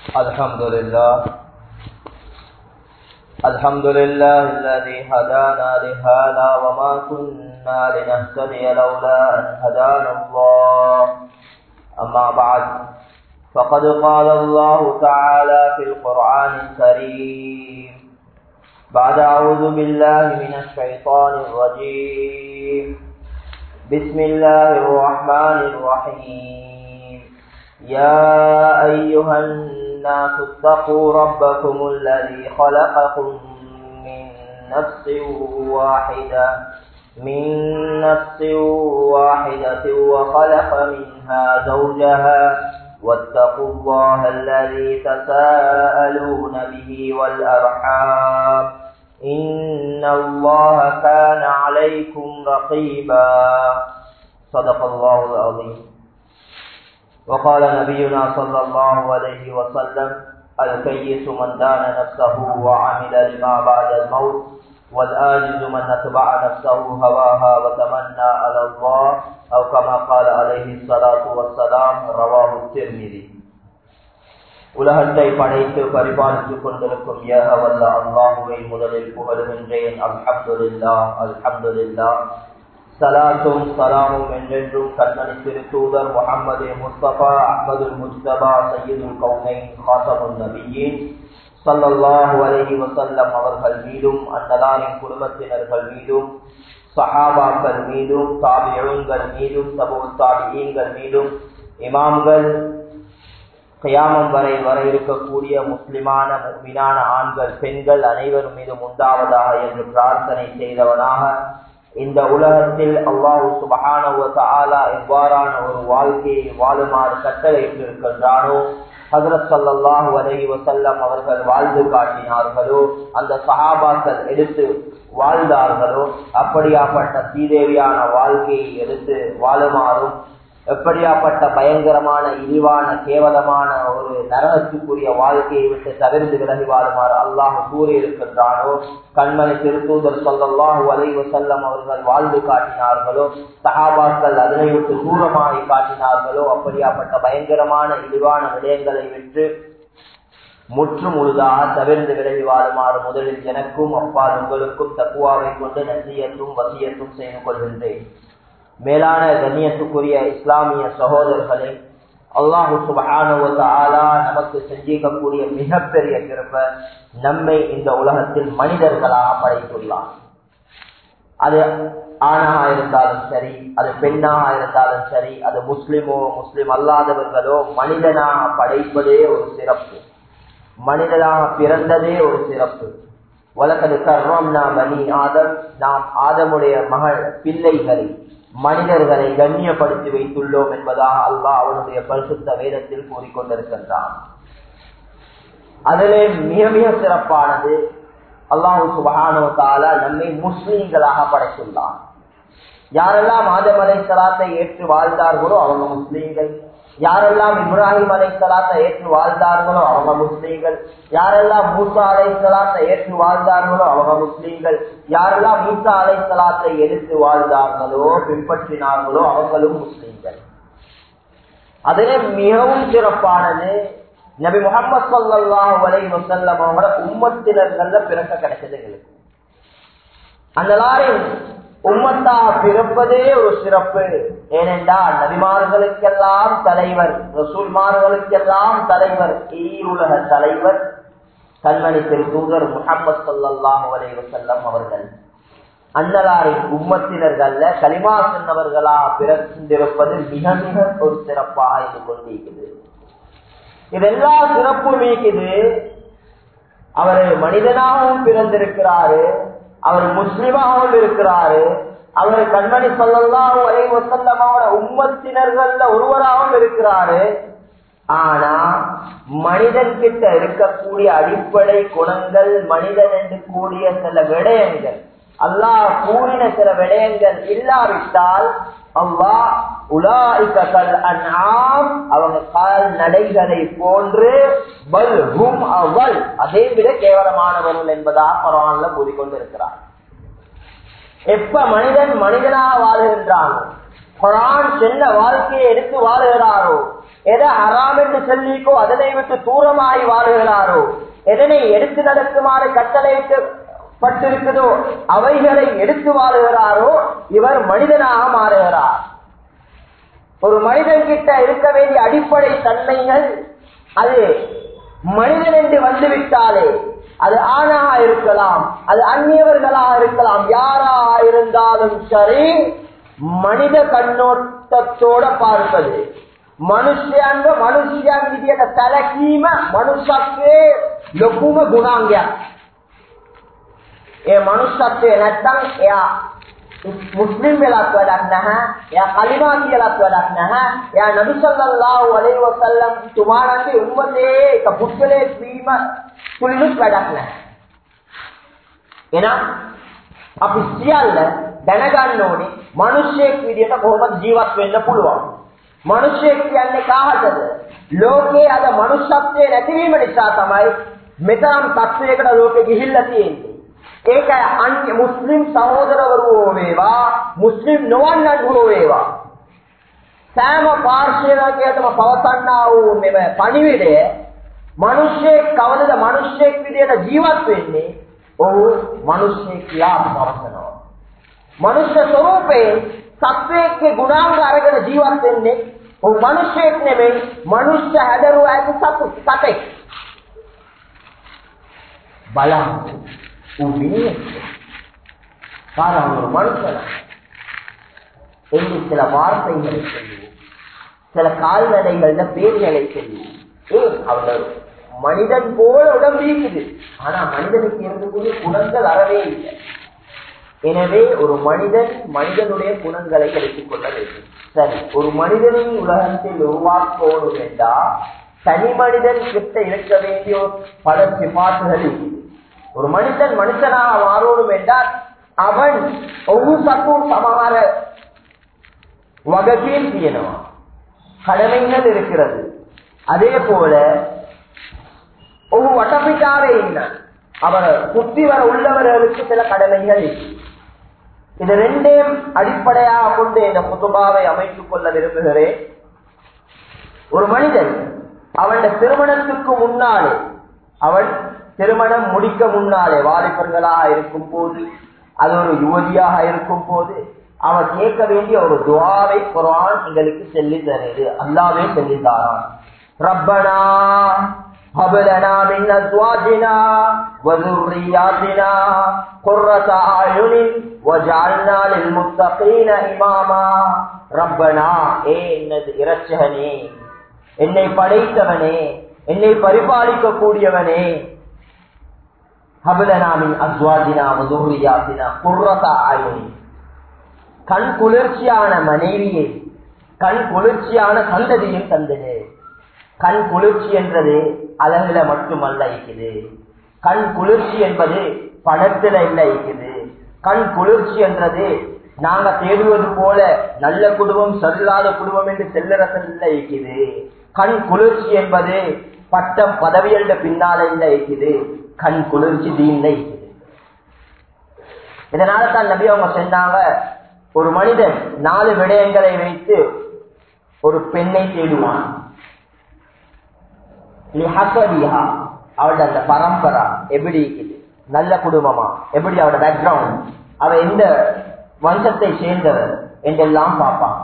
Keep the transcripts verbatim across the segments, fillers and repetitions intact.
الحمد لله الحمد لله الذي هدانا لهذا وما كنا لنهتدي لولا أن هدانا الله. أما بعد، فقد قال الله تعالى في القرآن الكريم بعد أعوذ بالله من الشيطان الرجيم بسم الله الرحمن الرحيم يا أيها الناس اتقوا ربكم الذي خلقكم من نفس واحدة من نفس واحدة وخلق منها زوجها واتقوا الله الذي تساءلون به والأرحام إن الله كان عليكم رقيبا. صدق الله العظيم. وقال نبينا صلى الله عليه وسلم الكيس من دان نفسه وعمل لما بعد الموت والآجز من اتبع نفسه هواها وتمنى على الله أو كما قال عليه الصلاة والسلام. رواه الترمذي. உலகத்தை படைத்து பரிபாலித்துக் கொண்டிருக்கும் ஏக வல்ல அல்லாஹுவை முதலில் புகழுகின்றேன். அல்ஹம்துலில்லாஹ் அல்ஹம்துலில்லாஹ். சலாத்தும் சலாமும் என்றென்றும் கண்மணி திரு தூதர் முஹம்மது முஸ்தபா அஹ்மதுல் முஜ்தபா சய்யிதுல் கௌனைன் காத்தமுன் நபியீன் ஸல்லல்லாஹு அலைஹி வஸல்லம் அவர்கள் மீதும், அன்னலாரின் குடும்பத்தினர்கள் மீதும், சஹாபாக்கள் மீதும், தாபிஈன்கள் மீதும், தபூ தாபிஈன்கள் மீதும், இமாம்கள் கியாமம் வரை வர இருக்கக்கூடிய முஸ்லிமான முஃமினான ஆண்கள் பெண்கள் அனைவரும் மீதும் உண்டாவதாக என்று பிரார்த்தனை செய்தவனாக, இந்த உலகத்தில் அல்லாஹ் சுப்ஹானஹு வ தஆலா எவ்வாறான ஒரு வாழ்க்கையை வாழுமாறு கட்டளையிட்டிருக்கின்றானோ, ஹஜ்ரத் ஸல்லல்லாஹு அலைஹி வஸல்லம் அவர்கள் வாழ்ந்து காட்டினார்களோ, அந்த சஹாபாக்கள் எடுத்து வாழ்ந்தார்களோ, அப்படியாப்பட்ட சீதேவியான வாழ்க்கையை எடுத்து வாழுமாறும், எப்படியாப்பட்ட பயங்கரமான இழிவான கேவலமான ஒரு நரகத்துக்குரிய வாழ்க்கையை விட்டு தவிர்த்து விலகி வாழுமாறு அல்லாஹ் கூறியிருக்கின்றானோ, கண்மணி திருத்தூதர் ஸல்லல்லாஹு அலைஹி வஸல்லம் அவர்கள் வாழ்ந்து காட்டினார்களோ, சஹாபாக்கள் அதனை விட்டு தூரமாகி காட்டினார்களோ, அப்படியாப்பட்ட பயங்கரமான இழிவான விடயங்களை விட்டு முற்று முழுதாக தவிர்த்து விலகி வாழுமாறு முதலில் எனக்கும் அப்பால் உங்களுக்கும் தக்குவாவை கொண்டு நசியத்தும் வசியத்தும் செய்து கொள்கின்றேன். மேலான கண்ணியத்துக்குரிய இஸ்லாமிய சகோதரர்களே, அல்லாஹு சுப்ஹானஹு வ தஆலா நமக்கு செஞ்சிக்கக்கூடிய மிகப்பெரிய கிருபை, நம்மை இந்த உலகத்தில் மனிதர்களாக படைத்துள்ளார். அது ஆணாக இருந்தாலும் சரி, அது பெண்ணாக இருந்தாலும் சரி, அது முஸ்லிமோ முஸ்லிம் அல்லாதவர்களோ, மனிதனாக படைப்பதே ஒரு சிறப்பு, மனிதனாக பிறந்ததே ஒரு சிறப்பு. வலகத் கர்ரம்னா பனி ஆதம், நாம் ஆதமுடைய மகள் பிள்ளைகளை மனிதர்களை கண்ணியப்படுத்தி வைத்துள்ளோம் என்பதாக அல்லாஹ் அவனுடைய பரிசுத்த வேதத்தில் கூறிக்கொண்டிருக்கின்றான். அதிலே மிக மிக சிறப்பானது, அல்லாஹ் சுப்ஹானஹு வ தஆலா நம்மை முஸ்லிம்களாக படைத்துள்ளான். யாரெல்லாம் ஆதம் அலைஹிஸ்ஸலாத்தை ஏற்று வாழ்ந்தார்களோ அவங்க முஸ்லீம்கள், யாரெல்லாம் இப்ராஹிம் அலைஹிஸ்ஸலாத்தை ஏற்று வாழ்ந்தார்களோ அவங்க முஸ்லீம்கள், யாரெல்லாம் மூசா அலைஹிஸ்ஸலாத்தை ஏற்று வாழ்ந்தார்களோ அவங்க முஸ்லீம்கள், யாரெல்லாம் ஈசா அலைஹிஸ்ஸலாத்தை எடுத்து வாழ்ந்தார்களோ பின்பற்றினார்களோ அவங்களும் முஸ்லீம்கள். அதிலே மிகவும் சிறப்பானது, நபி முஹம்மது ஸல்லல்லாஹு அலைஹி வஸல்லம் அவங்கள உம்மத்தினர்கள்ல பிறக்க கிடைச்சது எங்களுக்கு. அந்த எல்லாரும் உம்மத்தாக பிறப்பதே ஒரு சிறப்பு. ஏனென்றால் நபிமார்களுக்கெல்லாம் தலைவர், ரசூல்மார்களுக்கெல்லாம் தலைவர், ஈருலக தலைவர் கண்மணி திரு தூதர் முஹம்மது ஸல்லல்லாஹு அலைஹி வஸல்லம் அவர்கள். அன்னலாரின் உம்மத்தினர்கள்ல கலிமா சொன்னவர்களாக பிறந்திருப்பது மிக மிக ஒரு சிறப்பாக இருந்து கொண்டிருக்கிறது. இதெல்லா சிறப்பு நீக்குது. அவர் மனிதனாகவும் பிறந்திருக்கிறாரு, அவர் முஸ்லிமாகவும் இருக்கிறாரு, அவர் கண்மணி ஸல்லல்லாஹு அலைஹி வஸல்லமோட உம்மத்தினர்கள்ல ஒருவராகவும் இருக்கிறாரு. ஆனா மனிதன் கிட்ட இருக்கக்கூடிய அடிப்படை குணங்கள், மனிதன் என்று கூடிய சில விடயங்கள், அல்லாஹ் கூறின சில விடயங்கள் இல்லாவிட்டால் அல்லாஹ் உலாயிக கல் அன்ஆம், அவங்க கால் நடைகளை போன்று, பல் ஹும் அவல், அதை விட கேவலமானவர்கள் என்பதாக குர்ஆன்ல கூறிக்கொண்டிருக்கிறார். எப்ப மனிதன் மனிதனாக வாழுகின்றான், குர்ஆன் சொன்ன வாழ்க்கையை எடுத்து வாழுகிறாரோ, எதை ஹராம் என்று சொல்லிக்கோ அதனை விட்டு தூரமாகி வாழுகிறாரோ, எதனை எடுத்து நடக்குமாறு கட்டளையிட்டப்பட்டிருக்குதோ அவைகளை எடுத்து வாழுகிறாரோ இவர் மனிதனாக மாறுகிறார். ஒரு மனிதன் கிட்ட இருக்க வேண்டிய அடிப்படை தன்மைகள் அது மனிதன் என்று வந்துவிட்டாலே, அது ஆணாக இருக்கலாம், அது அந்நியவர்களாக இருக்கலாம், யாராக இருந்தாலும் சரி, மனித கண்ணோட்டத்தோட பார்ப்பது. මනුෂ්‍යයන්ව මනුෂ්‍යයන් විදියට සැලකීම මනුෂ්‍යත්වයේ ලොකුම ගුණාංගයක්. ඒ මනුෂ්‍යත්වය නැත්නම් එයා මුස්ලිම් වෙලත් වැඩක් නැහැ, එයා කලිමා කියලාත් වැඩක් නැහැ, එයා නබි සල්ලල්ලාහු අලයිහි වසල්ලම් තුමාණන්ගේ උම්මතේ එක පුද්ගලයෙක් වීම තුලිනුත් වැඩක් නැහැ. එහෙනම් අපි සියල්ල දැනගන්න ඕනේ මනුෂ්‍යයෙක් විදියට කොහොමද ජීවත් වෙන්න පුළුවන්. මනුෂ්‍යයෙක් කියන්නේ කාටද? ලෝකයේ අද මනුෂ්‍යත්වයේ නැතිවීම නිසා තමයි මෙතරම් තත්ත්වයකට ලෝකෙ ගිහිල්ලා තියෙන්නේ. ඒකයි අන්‍ය මුස්ලිම් සහෝදරවරු වේවා, මුස්ලිම් නොවන්නන් හෝ වේවා, සෑම පාර්ශ්වයකටම පවසන්නා වූ මෙම පණිවිඩය මනුෂ්‍යයෙක් කවදද මනුෂ්‍යයෙක් විදියට ජීවත් වෙන්නේ? ඔහු මනුෂ්‍යයෙක් කියලා පවසනවා. මනුෂ්‍ය ස්වરૂපේ සත්වයේ ගුණාංග අරගෙන ජීවත් වෙන්නේ ඔහු මනුෂ්‍යයෙක් නෙමෙයි, මනුෂ්‍ය හැදරුව ඇති සතු සතෙක්. බලන්න උඹේ காரணம் ஒரு மனுஷன் என்று சில வார்த்தைகளை சொல்லுவோம், சில கால்நடைகள பேர்களை சொல்லுவோம். ஏன் அவர்கள் மனிதன் போல உடம்பு இருக்குது, ஆனா மனிதனுக்கு இருக்கக்கூடிய குணங்கள் அறவே இல்லை. எனவே ஒரு மனிதன் மனிதனுடைய குணங்களை எடுத்துக் கொள்ள வேண்டும். சரி, ஒரு மனிதனின் உலகத்தில் உருவாக்கணும் என்றால் தனி மனிதன் கிட்ட இருக்க வேண்டிய பல சிபாட்டுகள் இருக்குது. ஒரு மனிதன் மனுஷனாக மாறணும் என்றால் அவன் ஒவ்வொரு சத்தும் சமார வகையில் செய்யணும், கடமைகள் இருக்கிறது. அதே போல ஒவ்வொரு வட்டப்பிட்டாரே இல்லை, அவர் சுத்தி வர உள்ளவர்களுக்கு சில கடமைகள். இது ரெண்டையும் அடிப்படையாக கொண்டு இந்த குதுபாவை அமைத்துக் கொள்ள விரும்புகிறேன். ஒரு மனிதன் அவனுடைய திருமணத்துக்கு முன்னாலே, அவன் திருமணம் முடிக்க முன்னாலே, வாலிபர்களாக இருக்கும் போது, அது ஒரு யுவதியாக இருக்கும் போது, அவன் கேட்க வேண்டிய ஒரு துஆவை குர்ஆன் எங்களுக்கு சொல்லி தருது. அல்லாஹ்வே சொல்லி தரான். ரப்பனா ஹப் லனா மின் அஸ்வாஜினா வ ذُرِّيَّاتِنَا قُرَّةَ أَعْيُنٍ وَجَعَلْنَا لِلْمُتَّقِينَ إِمَامًا. ரப்பனா, ஏ என்னது இரட்சகனே, என்னை படைத்தவனே, என்னை பரிபாலிக்க கூடியவனே, ஹப் லனா மின் அஸ்வாஜினா வ ذُرِّيَّاتِنَا قُرَّةَ أَعْيُنٍ, கண் குளிர்ச்சியான மனைவியை, கண் குளிர்ச்சியான சந்ததியும் தந்தது. கண் குளிர்ச்சி என்றது அழகுல மட்டுமல்ல இருக்குது, கண் குளிர்ச்சி என்பது பணத்துல இல்ல இருக்குது. கண் குளிர்ச்சி என்றது நாங்க தேடுவது போல நல்ல குடும்பம் சரியில்லாத குடும்பம் என்று செல்லரசல் இல்ல இருக்குது. கண் குளிர்ச்சி என்பது பட்டம் பதவியல்ட பின்னால இல்ல இருக்குது, கண் குளிர்ச்சி தீன்ல இருக்குது. இதனால தான் நபி அவங்க சொன்னாங்க, ஒரு மனிதன் நாலு விடயங்களை வைத்து ஒரு பெண்ணை தேடுவான். அவளோட அந்த பரம்பரா எப்படி இருக்குது, நல்ல குடும்பமா, எப்படி அவட பேக்ரவுண்ட், அவ எந்த வம்சத்தை சேர்ந்தவர் என்றெல்லாம் பார்ப்பாங்க.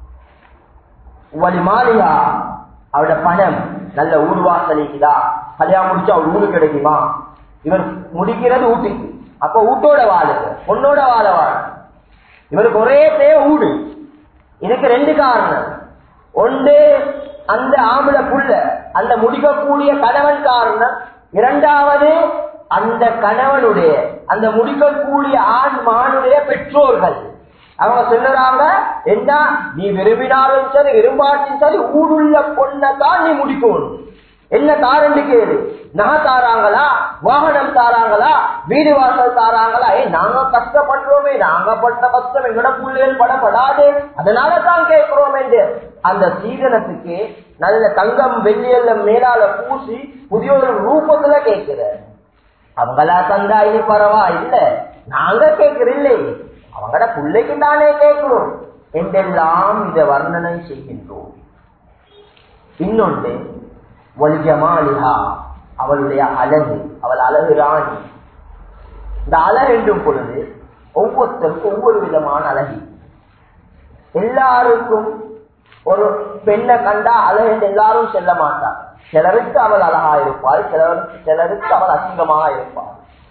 மாளிகா, அவட பணம் நல்ல ஊர்வாசலிக்குதா, கல்யாணம் முடிச்சு அவள் ஊரு கிடைக்குமா, இவர் முடிக்கிறது ஊட்டிக்கு, அப்ப ஊட்டோட வாழுங்க, பொண்ணோட வாழ வாழ, இவருக்கு ஒரே தேவை ஊடு. இதுக்கு ரெண்டு காரணம். ஒன்று அந்த ஆம்பளை புள்ள, அந்த முடிக்கக்கூடிய கணவன் காரணம். இரண்டாவது அந்த கணவனுடைய, அந்த முடிக்கக்கூடிய ஆண் மானுடைய பெற்றோர்கள். அவங்க சொல்லுறாங்க, என்ன நீ விரும்பினாலும் சரி விரும்பாட்டியும் சரி ஊடுள்ள பொண்ணத்தான் நீ முடிக்கணும். என்ன தாரண்டு கேளு, நகை தாராங்களா, வாகனம் தாராங்களா, வீடு வாசல் தாராங்களா, ஏ நாங்க கஷ்டப்படுறோமே, நாங்க பட்ட கஷ்டம் எங்கட புள்ளைகள் படப்படாது, அதனால தான் கேட்கிறோம் என்று அந்த சீதனத்துக்கு நல்ல தங்கம் வெள்ளியல்ல மேலால பூசி புதிய ஒரு ரூபத்துல கேட்கிற. அவங்களா தந்தா இது பரவா இல்ல, நாங்க கேட்கிறோம், அவங்கட பிள்ளைக்கு தானே கேட்கிறோம் என்றெல்லாம் இதை வர்ணனை செய்கின்றோம். இன்னொன்று வல்ஜமாலிஹா, அவளுடைய அழகு, அவள் அழகு ராணி. இந்த அழகு என்றும் பொழுது ஒவ்வொருத்தருக்கும் ஒவ்வொரு விதமான அழகி. எல்லாருக்கும் ஒரு பெண்ணை கண்டா அழகு என்று எல்லாரும் செல்ல மாட்டார். சிலருக்கு அவள் அழகா இருப்பாள், சிலருக்கு சிலருக்கு அவள் அசிங்கமாக இருப்பாள்.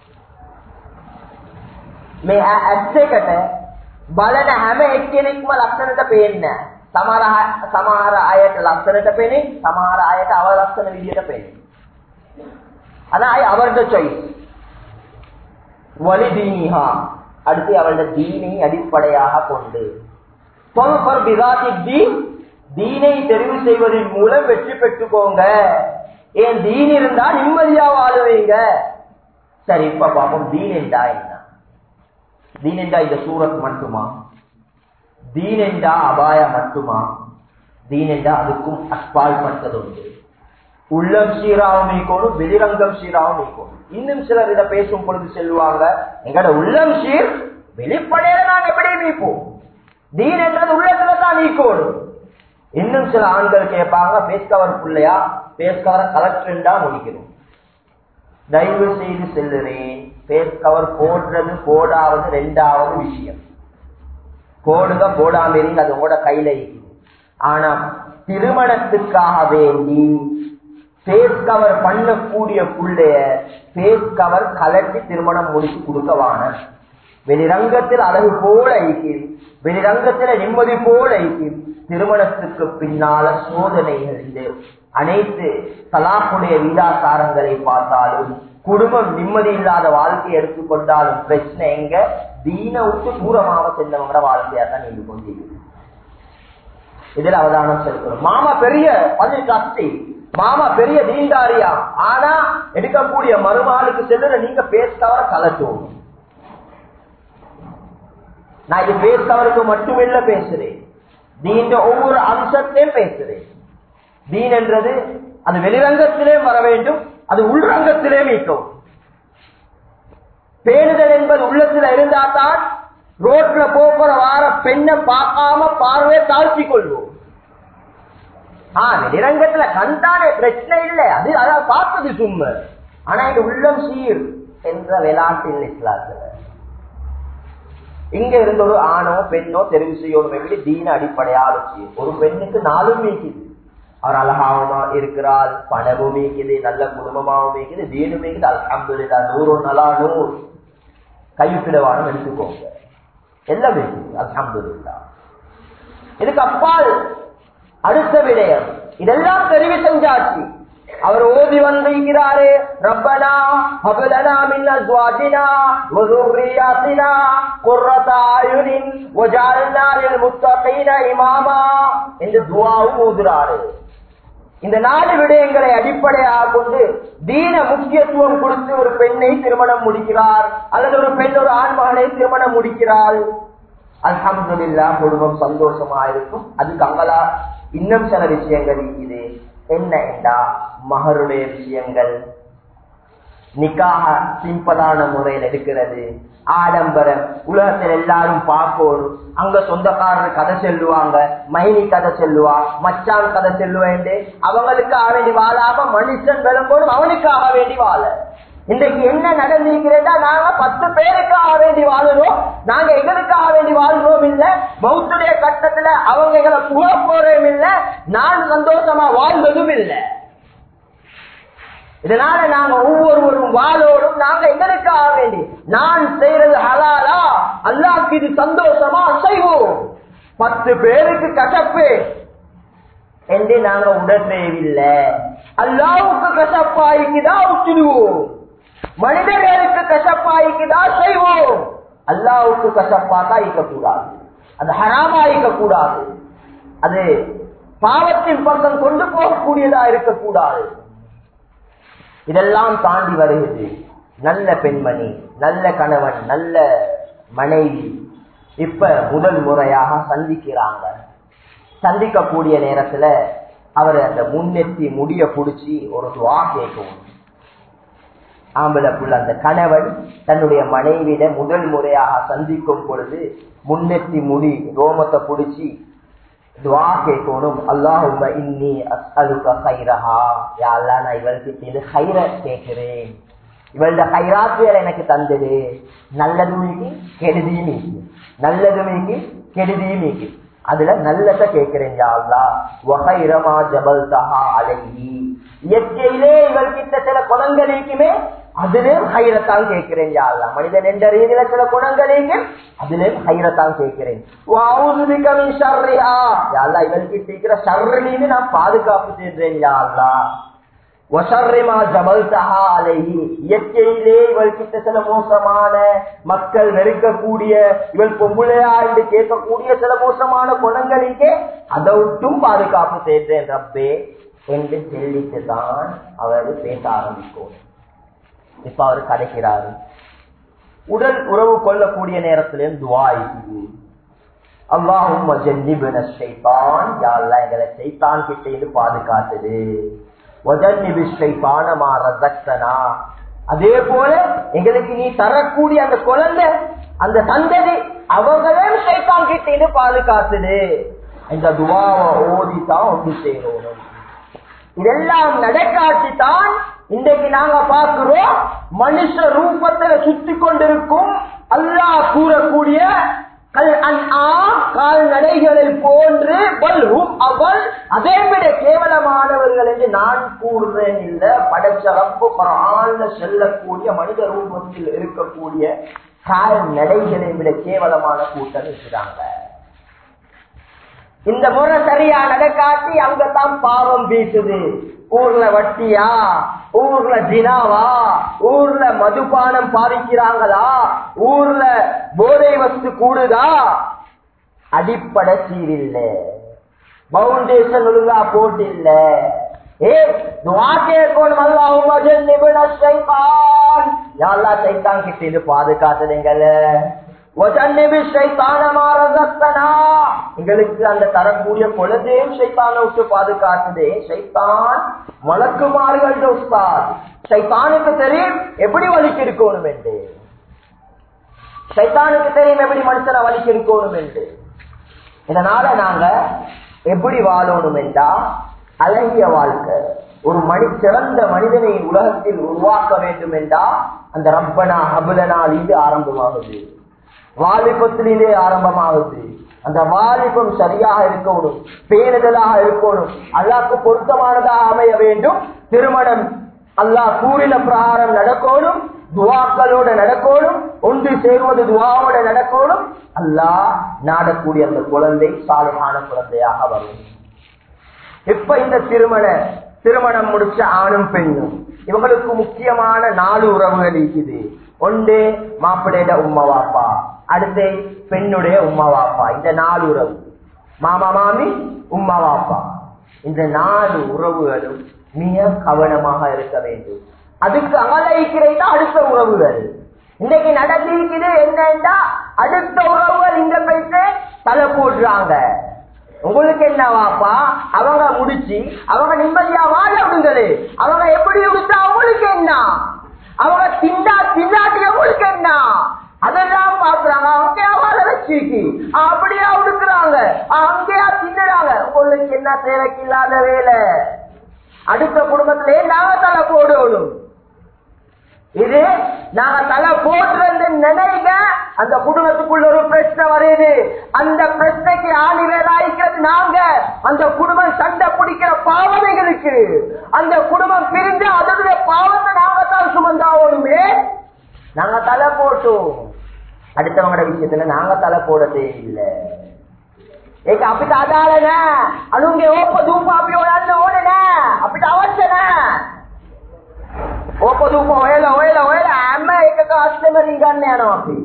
මේ ඇස් එකට බලන හැම එක්කෙනෙක්ම ලක්ෂණයට පේන්නේ නැහැ. සමහර සමහර අයට ලක්ෂණයට පේන්නේ, සමහර අයට අවලක්ෂණ විදියට පේන්නේ. අන අය අවර්ධ choice. වලිදීනිහා, அடுத்து அவளுடைய தீனை அடிப்படையாக கொண்டு தொல்பர் பிதாத்தி தீன், தீனை தெரிவு செய்வதன் மூலம் வெற்றி பெற்றுக்கோங்க. ஏன் தீன் இருந்தா நிம்மதியா வாழுவீங்க. சரி, இப்ப பாப்போம் தீன் என்றா என்ன. தீன் என்றா இந்த சூரத் மட்டுமா? தீன் என்றா அபாய மட்டுமா? தீன் என்றா அதுக்கும் அஸ்பால் பட்டது உண்டு. உள்ளம் சீராவும் நீக்கணும், வெளிரங்கம் சீராவும் நீக்கணும். இன்னும் சிலர் இதை பேசும் பொழுது செல்வாங்க, எங்கட உள்ளம் சீர், வெளிப்படையில நாங்க எப்படி நீப்போம்? தீன் என்றது உள்ளத்துல தான் நீக்கணும். இன்னும் சில ஆண்கள் கேட்பாங்க, பேஸ் கவர் பிள்ளையா, பேஸ் கவரை கலெக்டர்டா முடிக்கணும். தயவு செய்து செல்லுறேன், பேஸ் கவர் போடுறது போடாவது ரெண்டாவது விஷயம். போடுங்க போடாம இருங்க, அது உங்களோட கையில இருக்குது. ஆனா திருமணத்துக்காக வேண்டி பேஸ் கவர் பண்ணக்கூடிய புள்ளைய பேஸ் கவர் கலட்டி திருமணம் முடிச்சு கொடுக்கவான. வெளிரங்கத்தில் அழகு போல ஐக்கியம், வெளிரங்கத்துல நிம்மதி போல ஐக்கியம். திருமணத்துக்கு பின்னால சோதனைகள் இந்த அனைத்து தலாக்குடைய வீதாசாரங்களை பார்த்தாலும், குடும்பம் நிம்மதி இல்லாத வாழ்க்கையை எடுத்துக்கொண்டாலும் பிரச்சனை எங்க? தீன விட்டு தூரமாக சென்றவங்களோட வாழ்க்கையா தான் நின்று கொண்டிருக்கு. இதுல அவதானம் செலுத்தணும். மாமா பெரிய பள்ளி கஷ்டி, மாமா பெரிய தீண்டாரியா, ஆனா எடுக்கக்கூடிய மருமகளுக்கு செல்லுற நீங்க பேஸ்கவர கலட்டும். நான் இது பேஸ்கவருக்கு மட்டுமில்ல பேசுறேன், தீண்ட ஒவ்வொரு அம்சத்தையும் பேசுறேன். தீன் என்றது அது வெளிரங்கத்திலே வர வேண்டும், அது உள்ரங்கத்திலே மீட்டும். பேணுதல் என்பது உள்ளத்துல இருந்தால்தான் ரோட்ல போக்குற வார பெண்ணை பார்க்காம பார்வையை தாழ்த்தி கொள்வோம். ஆஹ் வெளிரங்கத்துல கண்டானே பிரச்சனை இல்லை, அது அதான் பார்ப்பது சும்மா. ஆனா இது உள்ளம் சீர் என்ற விளையாட்டு இல்லை இஸ்லாத்துல. இங்க இருந்த ஒரு ஆணோ பெண்ணோ தெரிவு செய்யணும் எப்படி தீன அடிப்படையால் ஒரு பெண்ணுக்கு நாலும் மீக்குது. அவர் அழகாவும் இருக்கிறாள், பணமும் மீக்குது, நல்ல குடும்பமாகவும் மீக்குது, தீனும் மீக்குது. அல்ஹம்துலில்லாஹ், நூறு நலா நூறு கைப்பிடவானம் எடுத்துக்கோங்க, எல்லாம் மீக்குது. அல்ஹம்துலில்லாஹ். இதுக்கு அப்பால் அடுத்த விடயம், இதெல்லாம் தெரிவு செஞ்சாச்சு. அவர் ஓதி வந்திருக்கிறாரே, ரப்பனா ஹப்லனா மின் அஸ்வாஜினா வ ذُرِّيَّاتِنَا قُرَّةَ أَعْيُنٍ وَجَعَلْنَا لِلْمُتَّقِينَ إِمَامًا என்று துஆவும் ஓதுறாரு. இந்த நாலு விடயங்களை அடிப்படையாக கொண்டு தீன முக்கியத்துவம் கொடுத்து ஒரு பெண்ணை திருமணம் முடிக்கிறார், அல்லது ஒரு பெண் ஒரு ஆண் மகனை திருமணம் முடிக்கிறாள். அல்ஹம்துலில்லாஹ், குடும்பம் சந்தோஷமா இருக்கும். அதுக்கு அங்கலா இன்னும் சில விஷயங்கள் இருக்குது. என்ன என்றா மகருடைய விஷயங்கள். நிக்காக சிம்பிளான முறையில் எடுக்கிறது, ஆடம்பரம் உலகத்தில் எல்லாரும் பார்க்கணும். அங்க சொந்தக்காரர் கதை சொல்லுவாங்க, மைனி கதை சொல்லுவா, மச்சான் கதை சொல்லுவேன். அவங்களுக்காக வேண்டி வாழாம மனுஷன் விளம்போடும் அவனுக்காக வேண்டி வாழ. இன்றைக்கு என்ன நடந்திருக்கிறதா, நாங்க பத்து பேருக்காக வேண்டி வாழணும், நாங்க எங்களுக்காக வேண்டி வாழ்றோம் இல்ல. மௌத்துடைய கட்டத்துல அவங்க எங்களை புக போறதும் இல்ல, நான் சந்தோஷமா வாழ்வதும் இல்லை. இதனால நாங்க ஒவ்வொருவரும் வாழோடும் நாங்க எங்களுக்காக வேண்டி நான் செய்யறது ஹலாலா, அல்லாஹ்க்கு இது சந்தோஷமா செய்வோம். பத்து பேருக்கு கசப்பு என்று நாங்க உடனேவில்லை, அல்லாஹ்வுக்கு கசப்பாய்க்குதான் விட்டுடுவோம். மனிதர்களுக்கு கசப்பாய்க்குதான் செய்வோம், அல்லாஹ்வுக்கு கசப்பாக்கா இருக்கக்கூடாது, அது ஹராமா இருக்கக்கூடாது, அது பாவத்தின் பக்கம் கொண்டு போகக்கூடியதா இருக்கக்கூடாது. இதெல்லாம் தாண்டி வருகிறது நல்ல பெண்மணி, நல்ல கணவன், நல்ல மனைவி. இப்ப முதல் முறையாக சந்திக்கிறாங்க. சந்திக்கக்கூடிய நேரத்துல அவர் அந்த முன்னெத்தி முடிய புடிச்சு ஒரு துவா கேட்கவும். ஆம்பளை புள்ள அந்த கணவன் தன்னுடைய மனைவியிட முதல் முறையாக சந்திக்கும் பொழுது முன்னெத்தி முடி ரோமத்தை புடிச்சு துஆ கேட்கணும். அல்லாஹும்ம இன்னி அஸ்அலுக கைரஹா, யா அல்லாஹ் நான் இவளுக்கு கைர கேட்கிறேன், இவளோட கைராத்துகளை எனக்கு தந்தது. நல்லதுமைக்கு கெடுதியுமைக்கு, நல்லதுமைக்கு கெடுதியுமைக்கு, அதுல நல்லத கேட்கிறேன் யா அல்லாஹ். வகைரமா ஜபல்தஹா அலைஹி, இயற்கையிலே இவள்கிட்ட சில குணங்களுக்குமே அதிலேயும் ஹைரத்தான் கேட்கிறேன் யா அல்லாஹ். மனிதன் என்ற ரீதியில சில குணங்களுக்கு அதிலேயும் ஹைரத்தான் கேட்கிறேன். வஅஊதுபிக மின் ஷர்ரிஹா, யா அல்லாஹ் இவள்கிட்ட இருக்கிற ஷர்ரிலிருந்து நான் பாதுகாப்பு தேடுறேன் யா அல்லாஹ். வஷர்ரிமா ஜபல்தஹா அலைஹி, இயற்கையிலே இவள்கிட்ட சில மோசமான மக்கள் வெறுக்கக்கூடிய, இவள் பொம்புளையா என்று கேட்கக்கூடிய சில மோசமான குணங்களுக்கே அதை விட்டும் பாதுகாப்பு தேடுறேன் ரப்பே என்று சொல்லிட்டு தான் அவர் பேச ஆரம்பிக்கும். இப்ப அவர் கதைக்கிறாரு. உடல் உறவு கொள்ளக்கூடிய நேரத்திலும் துஆ இருக்குது. அல்லாஹும்ம ஜன்னிப்னா ஷைத்தான், யா அல்லாஹ் எங்களை ஷைத்தான் கிட்ட இருந்து பாதுகாத்துது. வஜன்னிபி ஷைத்தான மா ரஸக்தனா, அதே போல எங்களுக்கு நீ தரக்கூடிய அந்த குழந்தை, அந்த சந்ததி, அவங்களே ஷைத்தான் கிட்ட இருந்து பாதுகாத்துது. இந்த துஆவை ஓதித்தான் ஒன்று செய்யணும். இதெல்லாம் நடக்காட்டித்தான் இன்றைக்கு நாங்க பார்க்கிறோம், மனுஷ ரூபத்துல சுத்தி கொண்டிருக்கும் அல்லாஹ் கூறக்கூடிய கால்நடைகளை போன்று பல்ஹும் அவள் அதே விட கேவலமானவர்கள் என்று நான் கூறுறேன். இல்ல, படைச்ச ரப்பு குர்ஆன்ல செல்லக்கூடிய மனித ரூபத்தில் இருக்கக்கூடிய கால்நடைகளை விட கேவலமான கூட்டம் இருக்கிறாங்க. இந்த முறை சரியா நடக்காட்டி அங்கதான் பாவம் வீசுது. ஊர்ல வட்டியா, ஊர்ல ஜினாவா, ஊர்ல மதுபானம் பாதிக்கிறாங்களா, ஊர்ல போதை வஸ்து கூடுதா, அடிப்படை சீரில்ல, பவுண்டேஷன் ஒழுங்கா போட்டு இல்ல. ஏ துஆ கேட்கணும். அல்லாஹும்ம ஜன்னிப்னா ஷைத்தான், யா அல்லாஹ் ஷைத்தான் கிட்ட இருந்து பாதுகாத்துடுங்கள. வஜன்னிபி ஷைத்தான மா ரஸக்தனா, எங்களுக்கு அந்த தரக்கூடிய குழந்தையும் ஷைத்தானை விட்டு பாதுகாத்துதே. ஷைத்தான் மலக்குமார்கள் உஸ்தாத், ஷைத்தானுக்கு தெரியும் எப்படி வலிக்கு இருக்கணும் என்று, ஷைத்தானுக்கு தெரியும் எப்படி மனுஷனை வலிக்கு இருக்கணும் என்று. இதனால நாங்க எப்படி வாழணும் என்றா, அழகிய வாழ்க்கை, ஒரு மனி சிறந்த மனிதனை உலகத்தில் உருவாக்க வேண்டும் என்றா அந்த ரப்பனா ஹபுலனால் இது ஆரம்பமாகுது, வாலிபத்திலே ஆரம்பமாகுது. அந்த வாலிபம் சரியாக இருக்கணும், பேணுதலாக இருக்கணும், அல்லாஹ்க்கு பொருத்தமானதாக அமைய வேண்டும். திருமணம் அல்லாஹ் கூறின பிரகாரம் நடக்கணும், துவாக்களோட நடக்கணும், ஒன்று சேர்வது துவாவோட நடக்கணும். அல்லாஹ் நாடக்கூடிய அந்த குழந்தை சாலிஹான குழந்தையாக வரும். இப்ப இந்த திருமண திருமணம் முடிச்ச ஆணும் பெண்ணும் இவங்களுக்கு முக்கியமான நாலு உறவுகள் இருக்குது. ஒன்று மாப்பிள்ளையோட உம்மா வாப்பா, அடுத்து பெண்ணுடைய உம்மா வாப்பா. இந்த நாலு உறவு, மாமா மாமி உம்மா வாப்பா, இந்த நாலு உறவுகளும் மிக கவனமாக இருக்க வேண்டும். அதுக்கு அகலைக்கிறது அடுத்த உறவுகள். இன்னைக்கு நடந்திருக்குது என்னன்னா, அடுத்த உறவுகள் இந்த பேச தலை போடுறாங்க. உங்களுக்கு என்ன வாப்பா, அவங்க முடிச்சு அவங்க நிம்மதியா வாழ விடுங்களே, அவங்க எப்படி விடுத்தா அவங்களுக்கு என்ன, அவங்க திண்டா திண்டாட்டி அவங்களுக்கு என்ன, அதெல்லாம் பாக்குறாங்க. அங்கேயா வாழ வச்சிருக்கு, அப்படியா உடுக்குறாங்க, அங்கேயா தின்னுறாங்க. உங்களுக்கு என்ன தேவைக்கு இல்லாத வேலை. அடுத்த குடும்பத்திலே நாங்க தலை போடணும். இது நாங்க தலை போடுறது நினைங்க, அந்த குடும்பத்துக்குள்ள ஒரு பிரச்சனை வருது. அந்த பிரச்சனைக்கு ஆணி வேலாய்க்கிறது நாங்க. அந்த குடும்பம் சண்டை பிடிக்கிற பாவனைகளுக்கு அந்த குடும்பம் பிரிஞ்சு அதனுடைய பாவத்தை நாங்க தான் சுமந்தாவோடுமே. நாங்க தலை போட்டோம், அடுத்தவங்களோட விஷயத்துல நாங்க தலை போட தேவையில்லை. ඒක අපිට අදාළ නෑ. අනුන්ගේ ඕප දූප අපි හොයන්න ඕනේ නෑ. අපිට අවශ්‍ය නෑ. ඕප දූප හොයලා හොයලා හොයලා හැම එකක අස්සෙම රිංගන්න යනවා අපි.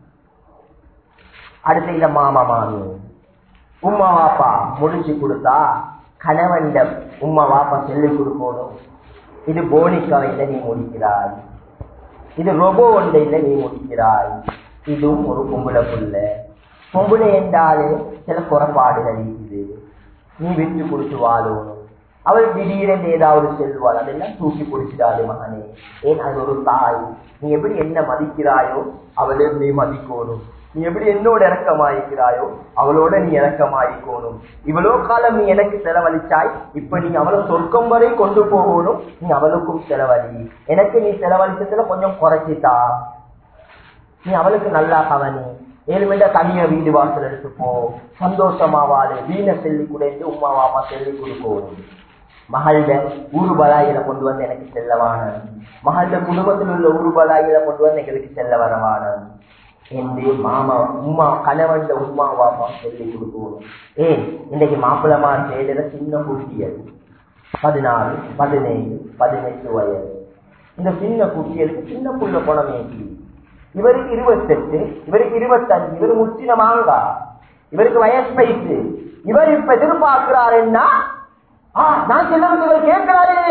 அடுத்து இந்த மாமா மாமி உம்மா வாப்பா முடிச்சு கொடுத்தா கணவன் உம்மா வாப்பா சொல்லி கொடுக்கணும். இது போனிக்காவையில நீ முடிக்கிறாய், இது ரொபோ ஒன்றையில நீ முடிக்கிறாய். இதுவும் ஒரு பொம்பளை புள்ள. பொம்பளை என்றாலே சில குறைபாடுகள் இருக்குது, நீ விட்டு கொடுத்து வாழணும். அவள் திடீரென்று ஏதாவது செல்வாள், அதெல்லாம் தூக்கி பிடிச்சிடாது மகனே. ஏன் அது ஒரு தாய், நீ எப்படி என்ன மதிக்கிறாயோ அவளே நீ மதிக்கணும். நீ எப்படி என்னோட இறக்கமாயிருக்கிறாயோ அவளோட நீ இறக்கமாயிருக்கணும். இவ்வளோ காலம் நீ எனக்கு செலவழிச்சாய், இப்ப நீ அவளை சொர்க்கம் வரை கொண்டு போகணும். நீ அவளுக்கும் செலவழி. எனக்கு நீ செலவழிச்சதுல கொஞ்சம் குறைச்சிட்டா, நீ அவளுக்கு நல்லா கவனி. ஏழுமெண்டா தனியா வீடு வாசல் எடுத்துப்போ, சந்தோஷமா வாழு. வீணை செல்லி குடைந்து உமா வாப்பா செல்லி கொடுக்கணும். மகள்ட ஊருபலாயில கொண்டு வந்து எனக்கு செல்லவான, மகள்ட குடும்பத்தில் உள்ள ஊருபலாயில கொண்டு வந்து எங்களுக்கு செல்ல வரவான என்று மாமா உமா கணவன் உமா வாப்பா சொல்லி கொடுக்கணும். ஏன் இன்னைக்கு மாப்பிளமா தேடுற சின்ன குட்டியல் பதினாறு பதினேழு பதினெட்டு வயது. இந்த சின்ன குட்டியலுக்கு சின்ன புள்ள குணமேக்கி, இவருக்கு இருபத்தெட்டு, இவருக்கு இருபத்தஞ்சு, இவரு முற்றின மாங்கா, இவருக்கு வயசு பயிற்சி. இவர் இப்ப எதிர்பார்க்கிறாருன்னா நான் சொல்ல கேட்கிறாரே,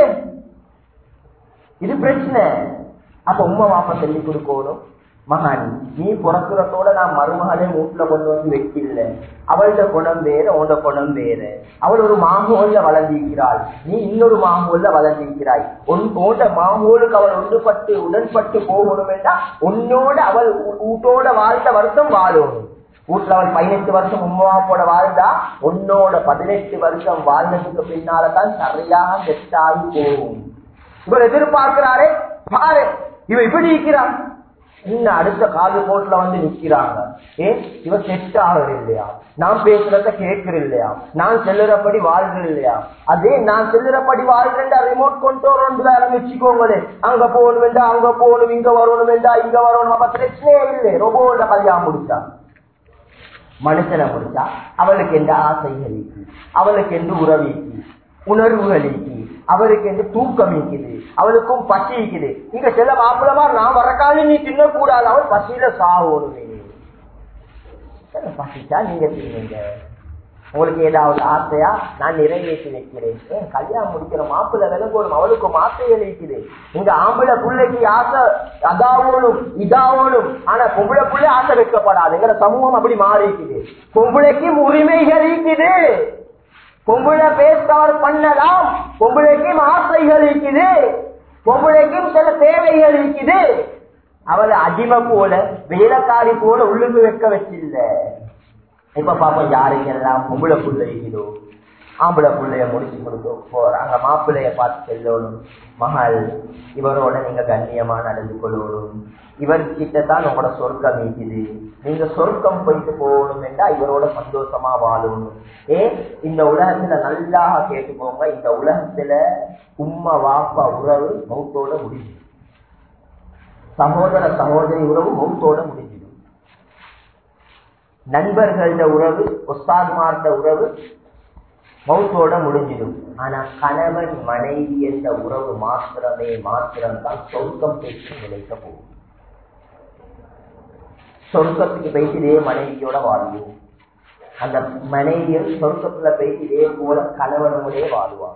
இது பிரச்சனை. அப்ப உமா வாப்பா சொல்லி கொடுக்கணும், மகான் நீ புறப்புறத்தோட நான் மருமகளே வீட்டுல கொண்டு வந்து வைக்கல. அவளோட குணம் வேற, உன்னோட குணம் வேற. அவள் ஒரு மாங்கோல்ல வளர்ந்திருக்கிறாள், நீ இன்னொரு மாங்கோல்ல வளர்ந்திருக்கிறாய். உன்னோட மாங்கோலுக்கு அவள் ஒன்றுபட்டு உடன்பட்டு போகணும் என்றா உன்னோட அவள் வீட்டோட வாழ்ந்த வருஷம் வாழணும். வீட்டுல அவள் பதினெட்டு வருஷம் உமாவோட வாழ்ந்தா உன்னோட பதினெட்டு வருஷம் வாழ்ந்ததுக்கு பின்னால்தான் சரியாக செட்டாகி போகும். இவர் எதிர்பார்க்கிறாரே பாரு, இவ இப்படி இருக்கிறான். இன்னும் அடுத்த காது போட்டுல வந்து நிக்கிறாங்க. ஏன் இவ செட் ஆகிறது இல்லையா, நான் பேசுறத கேட்கிற இல்லையா, நான் செல்லுறபடி வாழ்றது இல்லையா. அதே நான் செல்லுறபடி வாழ்றேன் ரிமோட் கண்ட்ரோல் ஆரம்பிச்சுக்கோங்களே, அங்க போகணும் வேண்டா அங்க போகணும், இங்க வரணும் வேண்டா இங்க வரணும். அப்ப பிரச்சனையே இல்லை. ரொபோட கல்யாணம் முடிச்சா, மனுஷனை முடிச்சா அவளுக்கு எந்த ஆசைகள் இருக்கு, அவளுக்கு எந்த உறவிக்கு உணர்வுகள் இருக்கு, அவருக்கு எந்த தூக்கம் இருக்குது, அவளுக்கும் பசி இருக்குது. இங்க சில மாப்பிளமா நான் வரக்கால நீ தின்னக்கூடாது, அவள் பசியில சாவோடுவே. பசிச்சா நீங்க தின்னுங்க. உங்களுக்கு ஏதாவது ஆசையா நான் நிறைவேற்றி வைக்கிறேன். ஏன் கல்யாணம் முடிக்கிற மாப்பிள்ளை விளங்கணும், அவளுக்கும் ஆசைகள் இருக்குது. இங்க ஆம்பளை பிள்ளைக்கு ஆசை அதாவோனும் இதாவோனும், ஆனா பொம்பளை பிள்ளை ஆசை வைக்கப்படாது. எங்க சமூகம் அப்படி மாறி இருக்குது. பொம்பளைக்கும் உரிமைகள் இருக்குது, பொம்பளை பேஸ்கவர் பண்ணலாம், பொம்பளைக்கும் ஆசைகள் இருக்குது, பொம்பளைக்கும் சில தேவைகள் இருக்குது. அவளை அடிமை போல வேலைக்காரி போல உள்ளுக்கு வைக்க வச்சில்ல. இப்ப பாப்போம் யாருக்கெல்லாம் பொம்பளை புள்ள இருக்குதோ ஆம்பளை புள்ளைய முடிச்சு கொடுக்க போறாங்க. மாப்பிள்ளைய பார்த்து செல்லணும், மகள் இவரோட நீங்க கண்ணியமா நடந்து கொள்ளணும், இவர்கிட்டதான் உங்களோட சொர்க்கம் இருக்குது, நீங்க சொர்க்கம் போயிட்டு போகணும் என்றா இவரோட சந்தோஷமா வாழணும். ஏன் இந்த உலகத்துல நல்லா கேட்டுக்கோங்க, இந்த உலகத்துல உம்மா வாப்பா உறவு மௌத்தோட முடிஞ்சு, சகோதர சகோதரி உறவு மௌத்தோட முடிஞ்சிடும், நண்பர்கள உறவு உஸ்தாத்மார்ட உறவு மௌத்தோட முடிஞ்சிடும். ஆனா கணவன் மனைவி என்ற உறவு மாத்திரமே மாத்திரம்தான் சொர்க்கம் பேச்சு நிலைக்க போகும். சொர்க்கத்துக்கு பேசிதே மனைவியோட வாழ்வோம், அந்த மனைவியும் சொர்க்கத்துல பேசிதே போல கணவனோடே வாழ்வாங்க.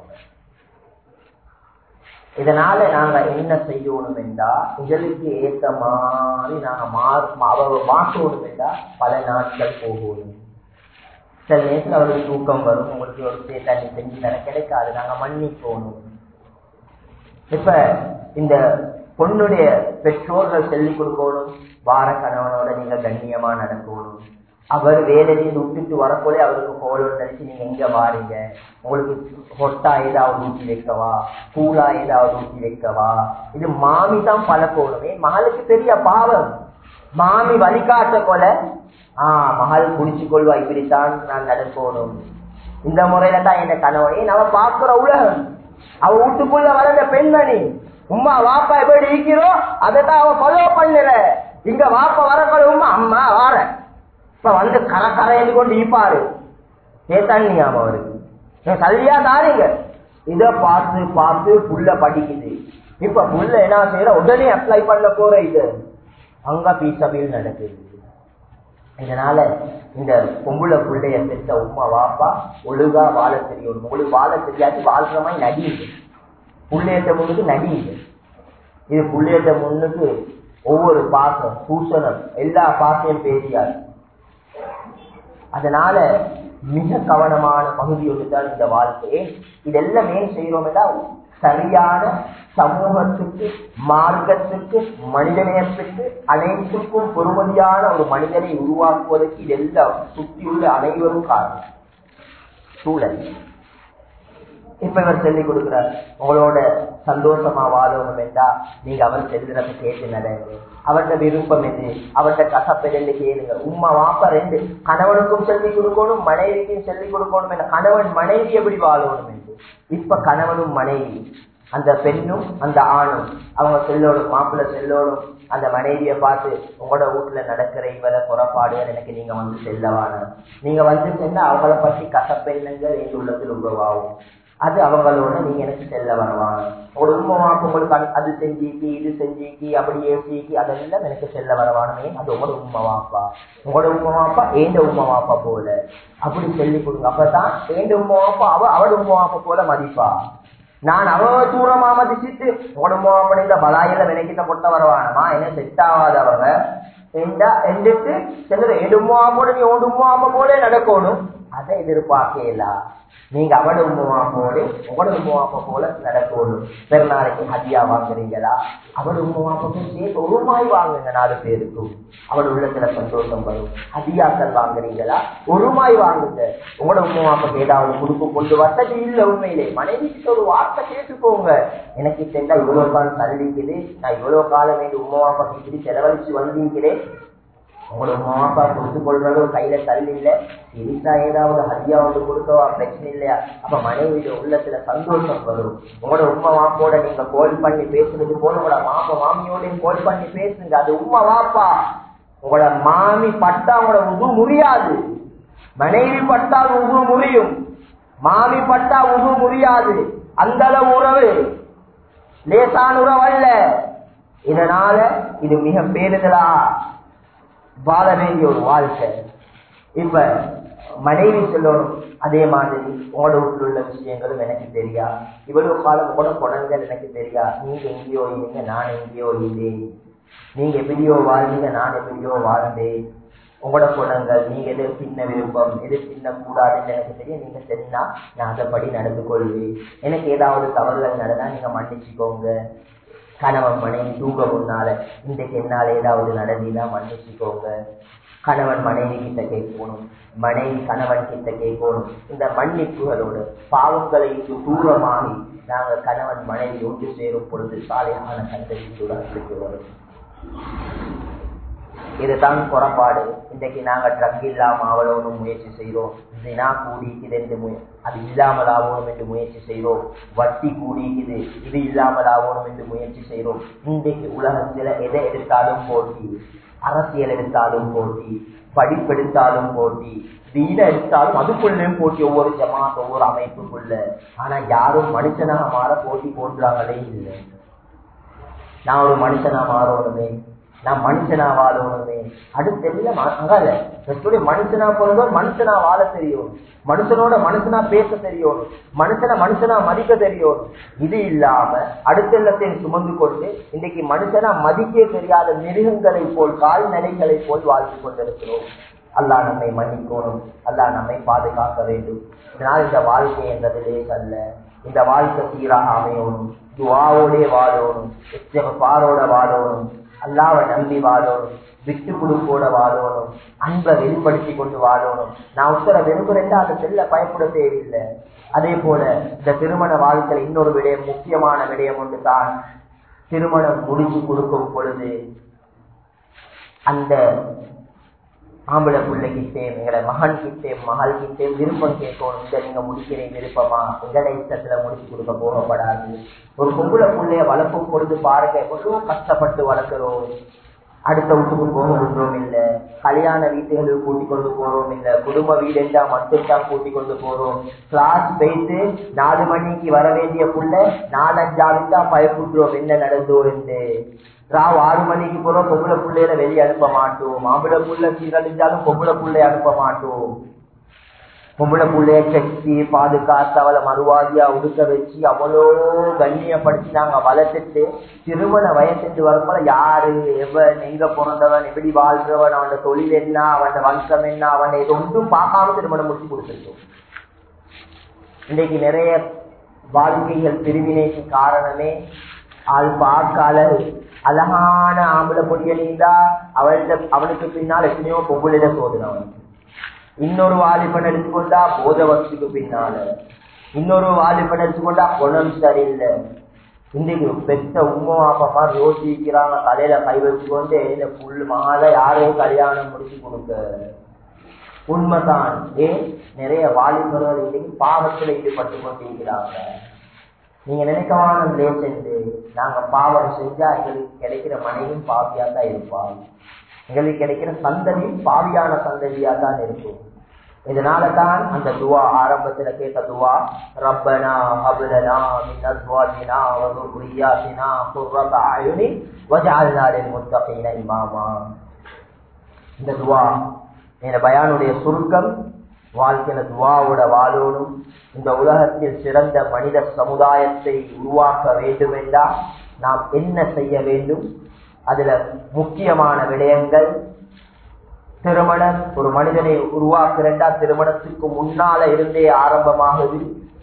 இதனால நாங்க என்ன செய்யணும் என்றா எங்களுக்கு ஏற்ற மாதிரி நாங்க மாற்றணும் என்றா பல நாட்கள் போகணும். சில நேரத்தில் அவருக்கு தூக்கம் வரும், உங்களுக்கு ஒரு தண்ணி செஞ்சு தர கிடைக்காது, நாங்க மன்னிக்கணும். இப்ப இந்த பொண்ணுடைய பெற்றோர்கள் சொல்லிக் கொடுக்கணும், வார கணவனோட நீங்க கண்ணியமா நடக்கணும். அவர் வேலையை விட்டுட்டு வரப்போலே அவருக்கு கோலம் நினைச்சு நீங்க எங்க வாரீங்க, உங்களுக்கு ஹொட்டா ஏதாவது ஊட்டி வைக்கவா, கூலா ஏதாவது ஊட்டி வைக்கவா, இது மாமி தான் பழக்கணுமே. மகளுக்கு தெரிய பாவம், மாமி வழிகாட்ட கொலை ஆஹ் மகள் குடிச்சு கொள்வா, இப்படித்தான் நான் நடக்கணும். இந்த முறையில தான் என் கணவனே நம்ம பாக்குற உலகம். அவ வீட்டுக்குள்ள வளர்ந்த பெண்மணி உமா வாப்பா எப்படி இருக்கிறோம் அதைத்தான் அவ ஃபாலோ பண்ணுற. இங்க வாப்பா வரக்கூட உமா அம்மா வார இப்ப வந்து கரை கரையில கொண்டு ஈப்பாரு ஏத்தானியாம அவருக்கு கல்வியா தாரீங்க. இத பார்த்து பார்த்து புள்ள படிக்குது. இப்ப புள்ள என்ன செய்யற உடனே அப்ளை பண்ண போற இது அங்க பீசபில் நடக்குது. இதனால இந்த பொம்புளை பிள்ளைய பெற்ற உமா வாப்பா ஒழுங்கா வாழ தெரியும். உங்களுக்கு வாழ தெரியாது, வாழ்ற மாதிரி நடிங்க. புள்ளையட்ட முன்னுக்கு நடிங்க. இது புள்ளையட்ட முன்னுக்கு ஒவ்வொரு பாசம் சூசனம் எல்லா பாசையும் பேசியாரு. அதனால மிக கவனமான பகுதி ஒன்றுதான் இந்த வாழ்க்கையே. இதெல்லாம் ஏன் செய்யறோம் என்றால் சரியான சமூகத்துக்கு, மார்க்கத்துக்கு, மனிதநேயத்துக்கு, அனைத்துக்கும் பொறுமதியான ஒரு மனிதனை உருவாக்குவதற்கு இதெல்லாம் சுற்றியுள்ள அனைவரும் காரணம் சூழல். இப்ப இவர் சொல்லிக் கொடுக்கிறார், உங்களோட சந்தோஷமா வாழணும் என்றா நீங்க அவர் செல்லுறத கேட்டு நடங்க. அவருடைய விருப்பம் எது, அவருடைய கசப்பெது கேளுங்க. உம்மா வாப்பா ரெண்டு கணவனுக்கும் சொல்லிக் கொடுக்கணும், மனைவிக்கும் சொல்லிக் கொடுக்கணும். என கணவன் மனைவி எப்படி வாழணும் என்று. இப்ப கணவனும் மனைவி, அந்த பெண்ணும் அந்த ஆணும் அவங்க செல்லோடும், மாப்பிள்ள செல்லோடும் அந்த மனைவியை பார்த்து உங்களோட வீட்டுல நடக்கிற இவர புறப்பாடுகள் எனக்கு நீங்க வந்து செல்லவான, நீங்க வந்து செல்ல அவங்கள பற்றி கசப்பெண்ணங்கள் எங்க உள்ளத்தில் உருவாகும். அது அவங்களோட நீங்க எனக்கு செல்ல வருவாங்க. ஒரு உண்மை வாப்பா உங்களுக்கு அது செஞ்சிக்கி இது செஞ்சிக்கி அப்படி ஏசிக்கி அதெல்லாம் எனக்கு செல்ல வரவானே. அது உங்களோட உண்மை வாப்பா, உங்களோட உண்மை வாப்பா ஏண்ட உண்மை வாப்பா போல அப்படி சொல்லி கொடுங்க. அப்பதான் ஏண்ட உண்மை வாப்பா அவ அவட உண்மை வாப்பா போல மதிப்பா. நான் அவ தூரமா மதிச்சுட்டு உங்களோட உண்மை வாப்பா இந்த பலாயில வினைக்கிட்ட பொட்ட வரவானமா என்ன செட் ஆகாதவங்க எண்டுட்டு செல்லுற எடு உண்மை வாப்போட நீ ஓடு உண்மை வாப்பா போல நடக்கணும். அதை எதிர்பார்க்கல. நீங்க அவட உண்மை போல உங்களோட உண்மை போல நடக்கணும். பெருநாளைக்கு ஹதியா வாங்குறீங்களா, அவட உண்மை சேர்த்து ஒரு ரூபாய் வாங்குங்க. நாலு பேருக்கும் அவட உள்ளத்துல சந்தோஷம் வரும். ஹதியாக்கள் வாங்குறீங்களா, ஒரு ரூபாய் வாங்குங்க. உங்களோட உண்மை ஏதாவது கொடுக்க கொண்டு வசதி இல்ல உண்மையிலே மனைவிக்கு ஒரு வார்த்தை கேட்டுக்கோங்க. எனக்கு சென்றா இவ்வளவு காலம் தள்ளிக்குது, நான் இவ்வளவு காலம் வேண்டி உண்மை வாப்பா இப்படி செலவழிச்சு வந்திருக்கிறேன். உங்களோட மாப்பா கொடுத்து கொள்றது கையில தள்ளி இல்ல, எரிசா ஏதாவது ஹதியா வந்து கொடுக்கவா பிரச்சனை இல்லையா? அப்ப மனைவியோட உள்ளத்துல சந்தோஷம் வரும். உங்களோட உண்மை வாப்போட நீங்க கோல் பண்ணி பேசுறது போல உங்களோட மாப்பா மாமியோடையும் கோல் பண்ணி பேசுங்க. அது உண்மை வாப்பா. உங்களோட மாமி பட்டா உங்களோட உது முடியாது, மனைவி பட்டால் உது முடியும், மாமி பட்டா உது முடியாது. அந்த அளவு உறவு லேசான உறவு அல்ல. இதனால இது மிக பேருதலா வாழ வேண்டிய ஒரு வாழ்க்கை. இப்ப மனைவி சொல்லணும், அதே மாதிரி உங்களோட வீட்டில் உள்ள விஷயங்களும் எனக்கு தெரியா, இவ்வளவு காலம் உங்களோட குணங்கள் எனக்கு தெரியா. நீங்க எங்கேயோ இல்லைங்க, நான் எங்கேயோ இல்லையே. நீங்க எப்படியோ வாழ்ந்தீங்க, நான் எப்படியோ வாழ்ந்தேன். உங்களோட குணங்கள், நீங்க எது சின்ன விருப்பம் எது சின்ன கூடாதுன்னு எனக்கு தெரியும். நீங்க சரினா நான் அதைப்படி நடந்து கொள்வேன். எனக்கு ஏதாவது தவறுகள் நடந்தா நீங்க மன்னிச்சுக்கோங்க. கணவன் மனைவி தூங்க முன்னால இன்றைக்கு என்னால ஏதாவது நடந்தீங்கன்னா மன்னிச்சுக்கோங்க. கணவன் மனைவி கிட்ட கேட்கணும், மனைவி கணவன் கிட்ட கேட்கணும். இந்த மன்னிப்புகளோடு பாவங்களை தூரமாகி நாங்க கணவன் மனைவி ஒன்று சேரும் பொழுது சாலையான கண்டறிந்து வரும். இதுதான் புறப்பாடு. இன்றைக்கு நாங்க ட்ரக் இல்லாம ஆவணும் முயற்சி செய்யறோம், தினா கூடிக்குது என்று அது இல்லாமல் ஆகணும் என்று முயற்சி செய்யறோம், வட்டி கூடிக்குது இது இல்லாமல் ஆகணும் என்று முயற்சி செய்யறோம். இன்றைக்கு உலகத்துல எதை எடுத்தாலும் போட்டி, அரசியல் எடுத்தாலும் போட்டி, படிப்பெடுத்தாலும் போட்டி, தீன எடுத்தாலும் அதுக்குள்ளேயும் போட்டி. ஒவ்வொரு ஜமாத் ஒவ்வொரு அமைப்புக்குள்ள. ஆனா யாரும் மனுஷனாக மாற போட்டி போடுறாங்களே இல்லை. நான் ஒரு மனுஷனா மாறணுமே, நான் மனுஷனா வாழணுமே. அடுத்து எல்லாம் அங்கால மனுஷனா போறதோ மனுஷனா வாழ தெரியும், மனுஷனோட மனுஷனா பேச தெரியும், மனுஷனை மனுஷனா மதிக்க தெரியும். இது இல்லாம அடுத்த எல்லாத்தையும் சுமந்து கொண்டு இன்னைக்கு மனுஷனா மதிக்க தெரியாத மிருகங்களை போல் கால்நடைகளை போல் வாழ்ந்து கொண்டிருக்கிறோம். அல்லாஹ் நம்மை மன்னிக்கணும், அல்லாஹ் நம்மை பாதுகாக்க வேண்டும். இதனால் இந்த வாழ்க்கை என்பதிலே அல்ல, இந்த வாழ்க்கை சீராக அமையணும், துஆவோடே வாழணும், இஸ்திக்ஃபாரோட வாழணும், அல்லாஹ்வை நம்பி வாழணும், விட்டு கொடுப்போட வாழணும், அன்பை வெளிப்படுத்தி கொண்டு வாழணும். நான் உத்தர விரும்புறேன் அதை செல்ல பயப்பட தேவையில்லை. அதே போல இந்த திருமண வாழ்க்கையில் இன்னொரு விடயம், முக்கியமான விடயம் ஒன்று தான், திருமணம் முடிச்சு கொடுக்கும் பொழுது அந்த ஆம்பளை பிள்ளைகிட்டே எங்களை மகன் கிட்டே மகள் கிட்டே விருப்பம் கேட்கணும். இதை நீங்க முடிக்கிறேன் விருப்பமா, எங்களை இஷ்டத்துல முடிச்சு கொடுக்க போகப்படாது. ஒரு பொம்பளை பிள்ளைய வளர்ப்பும் பொழுது பாருங்க எவ்வளவு கஷ்டப்பட்டு வளர்க்கிறோம். அடுத்த வீட்டுக்கு போக விடுறோம் இல்ல, கல்யாண வீட்டுகளுக்கு கூட்டிக் கொண்டு போறோம் இல்ல, குடும்ப வீடு என்றா மட்டும்தான் கூட்டிக் கொண்டு போறோம். கிளாஸ் போயிட்டு நாலு மணிக்கு வர வேண்டிய புள்ள நாலஞ்சாவிட்டா பயப்புடுறோம் என்ன நடந்தோ என்று. ராவ் ஆறு மணிக்கு போறோம், பொம்பளை பிள்ளையில வெளியே அனுப்ப மாட்டோம். மாம்பளை புள்ள சீரழிஞ்சாலும் பொம்பளை பிள்ளைய அனுப்ப மாட்டோம். பொம்பளை பிள்ளைய கட்டி பாதுகாத்து அவளை மறுவாதியா உடுக்க வச்சு அவ்வளோ கண்ணியப்படுத்தி நாங்க வளர்த்துட்டு திருமண வயசுக்கு வரப்போல யாரு எவன் எங்க பிறந்தவன் எப்படி வாழ்றவன் அவன் தொழில் என்ன அவன் வம்சம் என்ன அவன் இது ஒன்றும் பார்க்காம திருமணம் முடிச்சு கொடுத்துருக்கோம். இன்னைக்கு நிறைய வாழ்க்கைகள் பிரிவினைக்கு காரணமே ஆள் பார்க்கால அழகான ஆம்பளை பொடியலிந்தா அவள்கிட்ட அவனுக்கு பின்னால் எத்தனையோ பொம்புளிட சோதனை அவனுக்கு. இன்னொரு வாலிபன் எடுத்துக்கொண்டா போத வசதிக்கு பின்னால, இன்னொரு வாலிபன் எடுத்துக்கொண்டா குணம் சரியில்லை. இன்னைக்கு பெத்த உம்மா அப்பா யோசிக்கிறாங்க, தலையில கை வச்சுக்கொண்டு இந்த புல் மகால யாரையும் கல்யாணம் முடிச்சு கொடுக்க. உண்மைதான். ஏன் நிறைய வாலிபர்கள் இன்னைக்கு பாவத்துல ஈடுபட்டு கொண்டிருக்கிறாங்க. நீங்க நினைக்கவான சென்று நாங்க பாவம் செஞ்சா எங்களுக்கு கிடைக்கிற மனைவியும் பாவியா தான் இருப்பாங்க, எங்களுக்கு கிடைக்கிற சந்ததியும் பாவியான சந்ததியா தான் இருக்கும். இதனாலதான் அந்த துவா ஆரம்பத்துல கேட்ட துவா, ரப்பனா ஹப்லனா மின் அஸ்வாஜினா வ ذُرِّيَّاتِنَا قُرَّةَ أَعْيُنٍ وَاجْعَلْنَا لِلْمُتَّقِينَ إِمَامًا. இந்த துவா என்ற பயானுடைய சுருக்கம். வாழ்க்கையில துவாவோட வாழோடும். இந்த உலகத்தில் சிறந்த மனித சமுதாயத்தை உருவாக்க வேண்டும் என்றால் நாம் என்ன செய்ய வேண்டும்? அதுல முக்கியமான விடயங்கள், திருமணம். ஒரு மனிதனை உருவாக்குறா திருமணத்துக்கு முன்னால இருந்தே ஆரம்பமாகுது.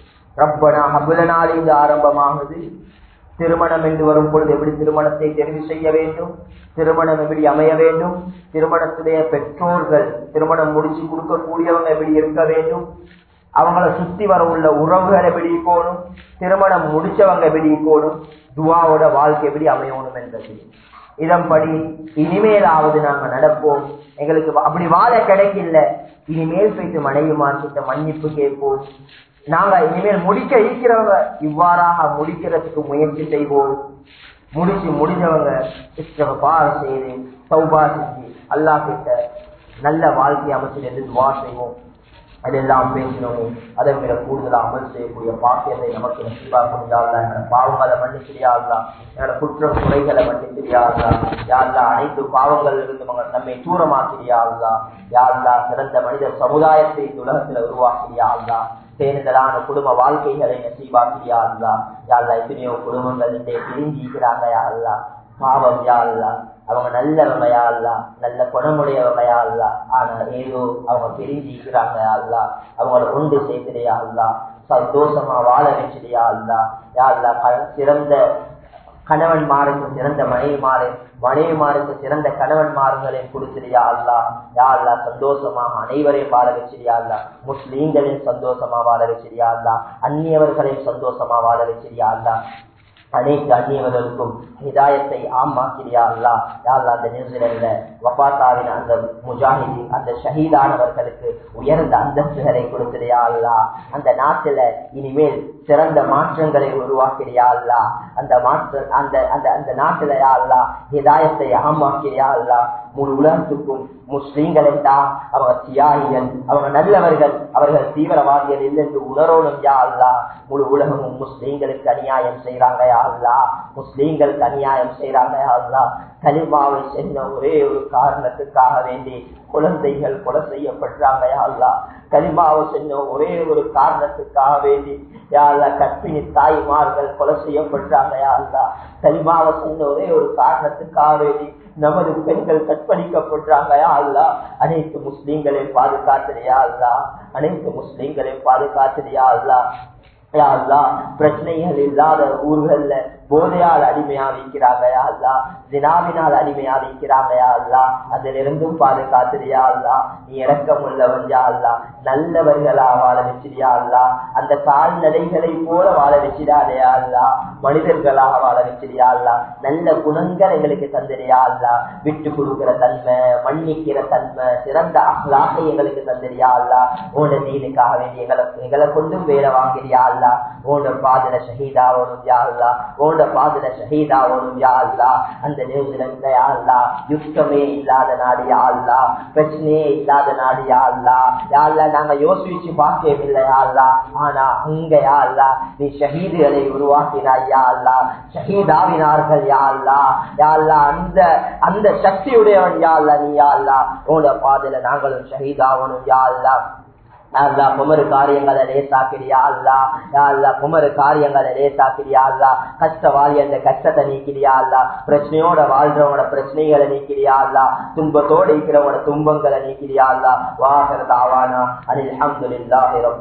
ரப்பனா ஹப்லனால இருந்து ஆரம்பமாகுது. திருமணம் என்று வரும் பொழுது எப்படி திருமணத்தை தெரிவு செய்ய வேண்டும், திருமணம் எப்படி அமைய வேண்டும், திருமணத்துடைய பெற்றோர்கள், திருமணம் முடிச்சு கொடுக்கக்கூடியவங்க எப்படி இருக்க வேண்டும், அவங்கள சுத்தி வர உள்ள உறவுகள் எப்படி இருக்கணும், திருமணம் முடிச்சவங்க எப்படி இருக்கணும், துவாவோட வாழ்க்கை எப்படி அமையணும் என்றது. இதன்படி இனிமேலாவது நாங்க நடப்போம். எங்களுக்கு அப்படி வாழ கிடைக்கல, இனிமேல் போயிட்டு மனைவி மாற்றிட்ட மன்னிப்பு கேட்போம். நாங்க இனிமேல் முடிக்க இருக்கிறவங்க இவ்வாறாக முடிக்கிறதுக்கு முயற்சி செய்வோம். முடிச்சு முடிஞ்சவங்க இஸ்திக்பார் செய்து தௌபா செஞ்சு அல்லாஹ் கிட்ட நல்ல வாழ்க்கை அமைச்சு துவா செய்வோம். அதெல்லாம் பேசினோம். அதை விட கூடுதலாக அமல் செய்யக்கூடிய பாக்கியத்தை நமக்கு நசீபாக்குறியாதா, என்னோட பாவங்களை மன்னிச்சிரியாதா, என்னோட குற்றம் குறைகளை மன்னிச்சிரியாதா, யாருலா அனைத்து பாவங்கள் இருந்து நம்மை தூரமாக்கிறியாதா, யாருலா சிறந்த மனித சமுதாயத்தை உலகத்துல உருவாக்கிறியாதா, தேர்ந்தலான குடும்ப வாழ்க்கைகளை நசீபாக்கிறியாதா. யாருலா எத்தனையோ குடும்பங்கள் இன்றைய பிரிஞ்சிக்கிறாங்க, யாருலா பாவம் யாருலா, அவங்க நல்லவங்க யாருலா, நல்ல குணமுடையவங்க யாருலா, ஆனா ஏதோ அவங்க பிரிஞ்சிக்கிறாங்க யாருலா, அவங்கள ஒன்று சேர்த்துடையா அல்லா, சந்தோஷமா வாழ வச்சிடையா அல்லா, யாருலா சிறந்த கணவன்மாருக்கு சிறந்த மனைவிமாறு, மனைவிமாருக்கு சிறந்த கணவன்மார்களை கொடுத்துறியா அல்லா, யாருலா சந்தோஷமாக அனைவரையும் வாழ வச்சிரியா அல்லா, முஸ்லீம்களையும் சந்தோஷமா வாழ வச்சிரியா அல்லா, அந்நியவர்களையும் சந்தோஷமா வாழ வச்சிரியா அல்லா, அனைத்து அந்நியவர்களுக்கும் ஹிதாயத்தை ஆமாக்கிறியா அல்லா. யாருலா அந்த நியூசிலாந்துல வஃபாத்தாவின் அந்த முஜாஹிதி அந்த ஷஹீதானவர்களுக்கு உயர்ந்த அந்தஸ்துகளை கொடுக்கிறியா அல்லா. அந்த நாட்டுல இனிமேல் சிறந்த மாற்றங்களை உருவாக்கிறியா அல்லா. அந்த மாற்ற அந்த அந்த அந்த நாட்டுல யா அல்லா ஹிதாயத்தை ஆமாக்கிறியா அல்லா. முழு உலகத்துக்கும் முஸ்லீம்கள் என்றா அவங்க தியாகிகள், அவங்க நல்லவர்கள், அவர்கள் தீவிரவாதிகள் இல்லை என்று உணரோடும் யா அல்லா. முழு உலகமும் முஸ்லீம்களுக்கு அநியாயம் செய்யறாங்க யா அல்லா, முஸ்லீம்களுக்கு அநியாயம் செய்யறாங்க யா அல்லா. கலிமாவை சென்ற ஒரே ஒரு காரணத்துக்காக வேண்டி குழந்தைகள் கொலை செய்யப்படுறாங்க யா அல்லா. கலிமாவை சென்ற ஒரே ஒரு காரணத்துக்காக வேண்டி யா அல்லா கற்பிணி தாய்மார்கள் கொலை செய்யப்படுறாங்க யா அல்லா. கலிமாவை சென்ற ஒரே ஒரு காரணத்துக்காக வேண்டி நமது பெண்கள் கற்பழிக்கப்படுறாங்க யா அல்லா. அனைத்து முஸ்லீம்களை பாதுகாத்துறியா அல்லா, அனைத்து முஸ்லீம்களை பாதுகாத்துறியா அல்லா. யா அல்லா பிரச்சனைகள் இல்லாத ஊர்கள்ல போதையால் அடிமையா வைக்கிறாங்க யா அல்லா, ஜினாவினால் அடிமையா வைக்கிறாங்க யா அல்லா, அதிலிருந்தும் பாதுகாத்துறியா அல்லா. நீ இரக்கம் உள்ளவன் யா அல்லா, நல்லவர்களா வாழ வச்சிரியா அல்லா. அந்த கால்நடைகளை போல வாழ வச்சிடாதையா அல்லா, மனிதர்களாக வாழ வச்சிரியா அல்லா. நல்ல குணங்கள் எங்களுக்கு தந்திரியா அல்லா, விட்டு கொடுக்கிற தன்மை, மன்னிக்கிற தன்மை, சிறந்த அஹ்லாக்கை எங்களுக்கு தந்திரியா அல்லா. உன தீனுக்காக வேண்டி எங்களை எங்களை கொண்டும் வேலை வாங்கிறியா அல்லா. உன பாதல ஷஹீதாவோனும் யா அல்லா, உன பாதல ஷஹீதாவோனும் யா அல்லா. அந்த நியூசிலாந்துல யா அல்லா யுத்தமே இல்லாத நாடு யா அல்லா, பிரச்சனையே இல்லாத நாடு யா அல்லா. யா அல்லா நாங்க யோசிச்சு பார்க்கவில்லை யா அல்லா, ஆனா அங்க யா அல்லா நீ ஷஹீதுகளை உருவாக்கினாய் யா அல்லா, ஷஹீதாவினார்கள் யா அல்லா. யா அல்லா அந்த அந்த சக்தியுடையவன் யா அல்லா நீ யா அல்லா. உன பாதல நாங்களும் ஷஹீதாவனும் யா அல்லா. அல்லா குமரு காரியங்களை லேசாக்கிறியா அல்லா, அல்லா குமரு காரியங்களை லேசாக்கிறியா அல்லா. கஷ்டவாளி அந்த கஷ்டத்தை நீக்கிறியா அல்லா, பிரச்சனையோட வாழ்றவங்களோட பிரச்சனைகளை நீக்கிறியா அல்லா, துன்பத்தோட இருக்கிறவங்களோட துன்பங்களை நீக்கிறியா அல்லா. வாஹிர் தாவானா அனில் ஹம்துலில்லாஹி ரப்